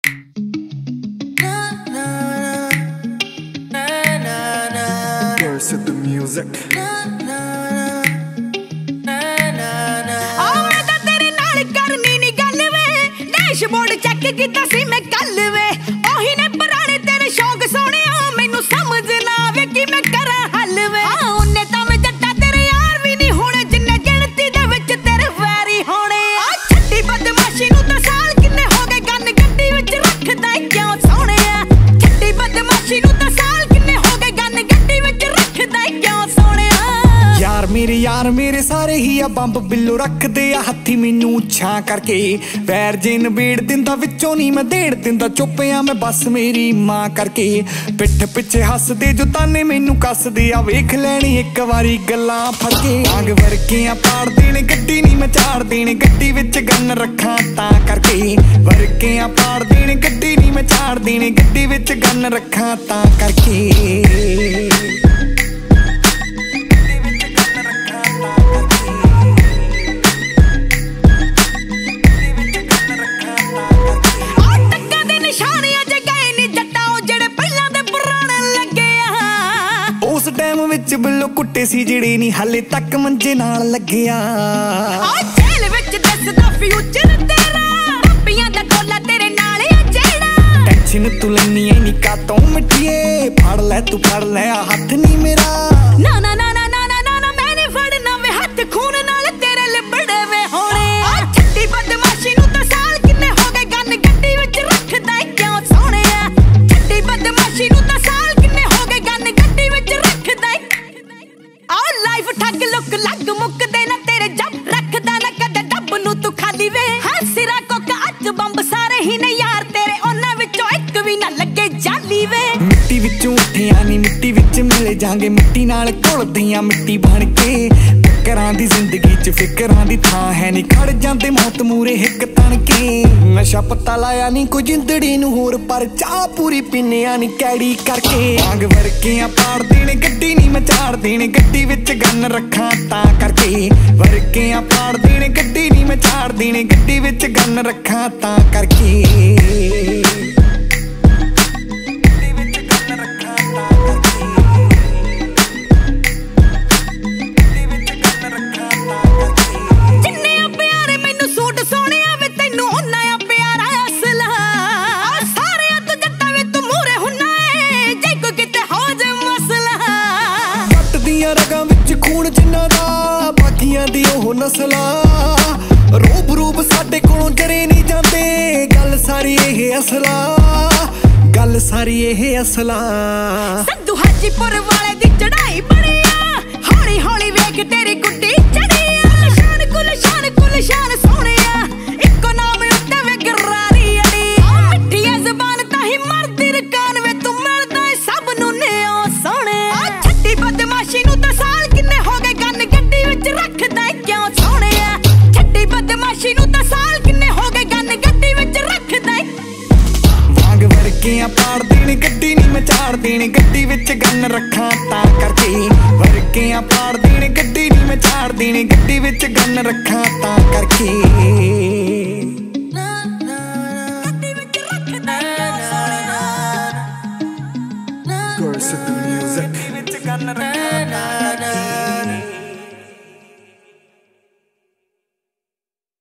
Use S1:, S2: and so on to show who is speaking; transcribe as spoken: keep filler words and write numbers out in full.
S1: Said the music.
S2: Dashboard check ਕੀਤਾ ਸੀ ਮੈਂ ਕੱਲ ਵੇ ਉਹੀ ਨੇ ਪੁਰਾਣੇ ਤੇਰੇ ਸ਼ੌਂਕ ਸੋਹਣਿਆ ਮੈਨੂੰ ਸਮਝ ਨਾ ਆਵੇ ਕਿ ਮੈਂ ਕਰਾਂ ਹੱਲ ਵੇ ਹਾਂ ਉਹਨੇ ਤਾਂ ਮੈਂ ਜੱਟਾ ਤੇਰੇ ਯਾਰ ਵੀ ਨਹੀਂ ਹੋਣੇ ਜਿੰਨੇ ਗਿਣਤੀ ਦੇ ਵਿੱਚ ਤੇਰੇ ਵੈਰੀ ਹੋਣੇ ਆ ਛੱਡੀ ਬਦਮਾਸ਼ੀ ਨੂੰ ਤਾਂ ਸਾਲ ਕਿੰਨੇ ਹੋ ਗਏ ਗੰਨ ਗੱਡੀ ਵਿੱਚ ਰੱਖਦਾ ਕਿਉਂ ਸੋਹਣਿਆ ਛੱਡੀ ਬਦਮਾਸ਼ੀ ਨੂੰ ਤਾਂ ਸਾਲ ਕਿੰਨੇ ਹੋ ਗਏ ਗੰਨ ਗੱਡੀ ਵਿੱਚ ਰੱਖਦਾ ਕਿਉਂ ਸੋਹਣਿਆ
S1: ਯਾਰ ਮੇਰੇ ਯਾਰ ਮੇਰੇ ਸਾਰੇ ਹੀ ਆ ਬੰਬ ਬਿੱਲੋ ਰੱਖਦੇ ਆ ਹੱਥੀ ਮੈਨੂੰ ਛਾਂ ਕਰਕੇ ਪੈਰ ਜੇ ਨਬੇੜ ਦਿੰਦਾ ਵਿੱਚੋਂ ਨਹੀਂ ਮੈਂ ਦੇੜ ਦਿੰਦਾ ਚੁੱਪ ਆ ਮੈਂ ਬਸ ਮੇਰੀ ਮਾਂ ਕਰਕੇ ਪਿੱਠ ਪਿੱਛੇ ਹੱਸਦੇ ਜੋ ਤਾਨੇ ਮੈਨੂੰ ਕੱਸਦੇ ਆ ਵੇਖ ਲੈਣੀ ਇੱਕ ਵਾਰੀ ਗੱਲਾਂ ਫੜ ਕੇ ਆਂਗ ਵਰਕੀਆਂ ਪਾੜ ਦੇਣੇ ਗੱਡੀ ਨਹੀਂ ਮੈਂ ਝਾੜ ਦੇਣੇ ਗੱਡੀ ਵਿੱਚ ਗੰਨ ਰੱਖਾਂ ਤਾਂ ਕਰਕੇ ਵਰਕੀਆਂ ਪਾੜ ਦੇਣੇ ਗੱਡੀ ਨਹੀਂ ਮੈਂ ਝਾੜ ਦੇਣੇ ਗੱਡੀ ਵਿੱਚ ਗੰਨ ਰੱਖਾਂ ਤਾਂ ਕਰਕੇ ਵਿੱਚ ਬਿੱਲੋ ਕੁੱਟੇ ਸੀ ਜਿਹੜੇ ਨਹੀਂ ਹਾਲੇ ਤੱਕ ਮੰਜੇ ਨਾਲ ਲੱਗਿਆ
S2: ਆ ਜੇਲ ਵਿੱਚ ਦੱਸਦਾ ਫਿਊਚਰ ਤੇਰਾ ਰੱਬੀਆਂ ਦਾ ਡੋਲਾ ਤੇਰੇ ਨਾਲ ਆ ਜਿਹੜਾ
S1: ਟੈਨਸ਼ਨ ਤੂੰ ਲੈਣੀ ਐ ਨੀ ਕਾਤੋਂ ਮਿੱਠੀਏ ਫੜ ਲੈ ਤੂੰ ਫੜ ਲੈ ਆ ਹੱਥ ਨਹੀਂ ਮੇਰਾ
S2: ਨਾ ਨਾ ਨਾ ਨਾ ਨਾ ਨਾ ਨਾ ਮੈਂ ਨਹੀਂ ਫੜਨਾ ਵੇ ਹੱਥ ਖੂਨ ਨਾਲ ਤੇਰੇ ਲਿਬੜੇ ਵੇ ਹੋਣੇ ਆ ਛੱਡੀ ਬਦਮਾਸ਼ੀ ਨੂੰ ਤਾਂ ਸਾਲ ਕਿੰਨੇ ਹੋ ਗਏ ਗੰਨ ਗੱਡੀ ਵਿੱਚ ਰੱਖਦਾ ਕਿਉਂ ਸੋਹਣਿਆ ਛੱਡੀ ਬਦਮਾਸ਼ੀ ਨੂੰ ਤਾਂ ਸਾਲ ਕਿੰਨੇ ਹੋ ਗਏ ਗੰਨ ਗੱਡੀ ਵਿੱਚ ਰੱਖਦਾ ਆ ਲਾਈਫ ਠੱਗ ਲੁੱਕ ਲੱਗ ਮੁੱਕਦੇ ਨਾ ਤੇਰੇ ਜੱਬ ਰੱਖਦਾ ਨਾ ਕਦੇ ਡੱਬ ਨੂੰ ਤੂੰ ਖਾਲੀ ਵੇ ਹਾਂ ਸਿਰਾ ਕੋਕਾ ਅੱਜ ਬੰਬ ਸਾਰੇ ਹੀ ਨੇ ਯਾਰ ਤੇਰੇ ਉਹਨਾਂ ਵਿੱਚੋਂ ਇੱਕ ਵੀ ਨਾ ਲੱਗੇ ਜਾਲੀ ਵੇ
S1: ਮਿੱਟੀ ਵਿੱਚੋਂ ਉੱਠਿਆ ਨੀ ਮਿੱਟੀ ਵਿੱਚ ਮਿਲੇ ਜਾਂਗੇ ਮਿੱਟੀ ਨਾਲ ਘੁਲਦੀਆਂ ਮਿੱਟੀ ਬਣ ਕੇ ਫਿਕਰਾਂ ਦੀ ਜ਼ਿੰਦਗੀ 'ਚ ਫਿਕਰਾਂ ਦੀ ਥਾਂ ਹੈ ਨੀ ਖੜ ਜਾਂਦੇ ਮੌਤ ਮੂਰੇ ਹਿੱਕ ਤਣ ਕੇ ਨਸ਼ਾ ਪਤਾ ਲਾਇਆ ਨੀ ਕੋਈ ਜਿੰਦੜੀ ਨੂੰ ਹੋਰ ਪਰ ਚਾਹ ਪੂਰੀ ਪੀਨਿਆ ਨੀ ਕੈੜੀ ਕਰਕੇ ਆਂਗ ਵਰਕੀਆਂ ਪਾੜ ਦੇਣੇ ਗੱਡੀ ਨਹੀਂ ਮੈਂ ਝਾੜ ਦੇਣੇ ਗੱਡੀ ਵਿੱਚ ਗੰਨ ਰੱਖਾਂ ਤਾਂ ਕਰਕੇ ਵਰਕੀਆਂ ਪਾੜ ਦੇਣੇ ਗੱਡੀ ਨਹੀਂ ਮੈਂ ਝਾੜ ਦੇਣੇ ਗੱਡੀ ਵਿੱਚ ਗੰਨ ਰੱਖਾਂ ਤਾਂ ਕਰਕੇ ਰਗਾਂ ਵਿੱਚ ਖੂਨ ਜਿੰਨਾ ਦਾ ਬਾਕੀਆਂ ਦੀ ਉਹ ਨਸਲਾਂ ਰੂਪ ਰੂਪ ਸਾਡੇ ਕੋਲੋਂ ਜਰੇ ਨਹੀਂ ਜਾਂਦੇ ਗੱਲ ਸਾਰੀ ਇਹ ਅਸਲਾ ਗੱਲ ਸਾਰੀ ਇਹ ਅਸਲਾ
S2: ਸੰਧੂ ਹਾਜੀਪੁਰ ਵਾਲੇ ਦੀ ਚੜਾਈ ਬੜੀ ਆ ਹੌਲੀ ਹੌਲੀ ਵੇਖ ਤੇਰੀ ਗੁੱਡੀ ਚੜੀ ਆ ਸ਼ਾਨ ਕੁਲ ਸ਼ਾਨ ਕੁਲ ਸ਼ਾਨ ਸੋਹਣਿਆ ਇੱਕੋ ਨਾਮ ਉੱਤੇ ਵੇ ਗਰਾਰੀ ਅੜੀ ਮਿੱਠੀ ਐ ਜ਼ਬਾਨ ਤਾਂ ਹੀ ਮਰਦੀ ਰਕਾਨ ਵੇ ਤੂੰ ਮਿਲਦਾ ਸਭ ਨੂੰ ਨਿਓ ਸੋਹਣਿਆ ਛੱਡੀ ਬਦਮਾਸ਼ੀ ਨੂੰ ਤਾਂ ਸਾਲ ਕਿੰਨੇ ਹੋ ਗਏ ਗੰਨ ਗੱਡੀ ਵਿੱਚ ਰੱਖਦਾ ਕਿਉਂ ਸੋਹਣਿਆ ਛੱਡੀ ਬਦਮਾਸ਼ੀ ਨੂੰ ਤਾਂ ਸਾਲ ਕਿੰਨੇ ਹੋ ਗਏ ਗੰਨ ਗੱਡੀ ਵਿੱਚ ਰੱਖਦਾ
S1: ਵਾਂਗ ਵਰਕੀਆਂ ਪਾੜ ਦੇਣੇ ਗੱਡੀ ਨਹੀਂ ਮੈਂ ਝਾੜ ਦੇਣੇ ਗੱਡੀ ਵਿੱਚ ਗੰਨ ਰੱਖਾਂ ਤਾਂ ਕਰਕੇ ਵਰਕੀਆਂ ਪਾੜ ਦੇਣੇ ਗੱਡੀ ਨਹੀਂ ਮੈਂ ਝਾੜ ਦੇਣੇ ਗੱਡੀ ਵਿੱਚ ਗੰਨ ਰੱਖਾਂ ਤਾਂ ਕਰਕੇ